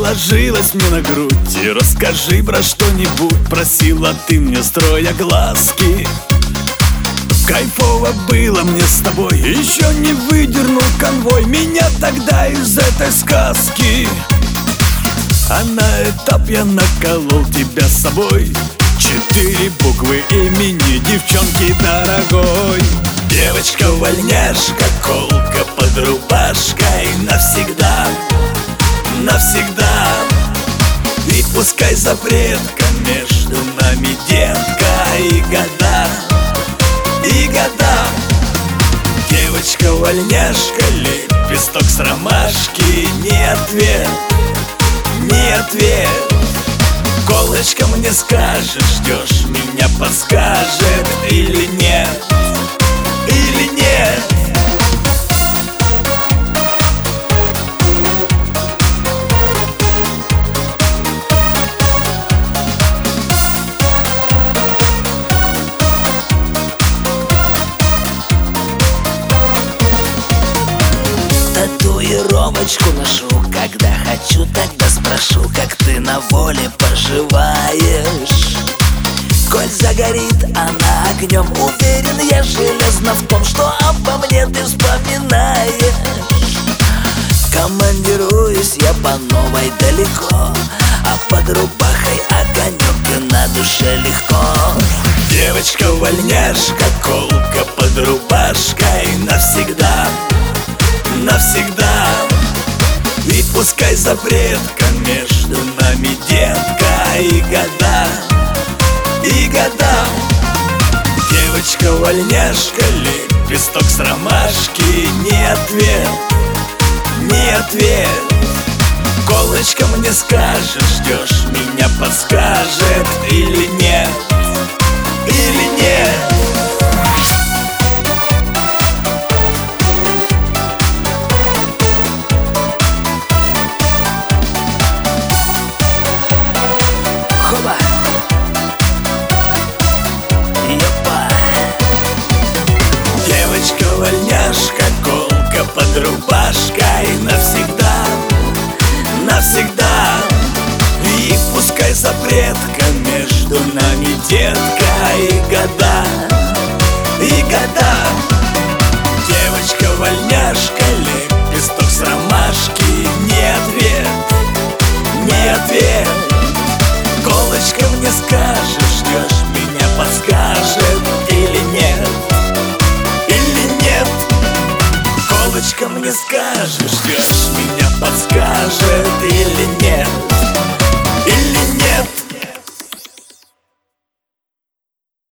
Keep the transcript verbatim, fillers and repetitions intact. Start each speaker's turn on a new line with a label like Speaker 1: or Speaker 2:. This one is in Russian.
Speaker 1: ложилась мне на грудь и расскажи про что-нибудь. Просила ты мне, строя глазки. Кайфово было мне с тобой, еще не выдернул конвой меня тогда из этой сказки. А на этап я наколол тебя с собой. Четыре буквы имени девчонки дорогой. Девочка-вольняшка, колка под рубашкой. Навсегда, навсегда. И пускай запретка между нами, детка, и года, и года. Девочка-вольняшка, лепесток с ромашки. Не ответ, не ответ. Колочка мне скажет, ждешь меня, подскажет или нет, или нет.
Speaker 2: Татуировочку ношу, когда хочу, тогда спрошу, как ты на воле поживаешь. Коль загорит она огнем, уверен я железно в том, что обо мне ты вспоминаешь. Командируюсь я по новой далеко, а под рубахой огонек и на душе легко.
Speaker 1: Девочка-вольняшка, колка под рубашкой. Навсегда, навсегда. И пускай запретка между нами, детка, и года, и года. Девочка-вольняшка, лепесток с ромашки. Не ответ, не ответ. Колочка мне скажет, ждешь меня, подскажет или нет, или нет.
Speaker 2: Хоба! Ёпа!
Speaker 1: Девочка-вольняшка, колка под рубашкой. Навсегда, навсегда. И пускай запретка между нами, детка, и года, и года. Девочка-вольняшка, лепесток с ромашки. Не ответ, не ответ. Колочка мне скажет, ждешь меня, подскажет или нет, или нет. Колочка мне скажет, ждешь меня, подскажет или нет.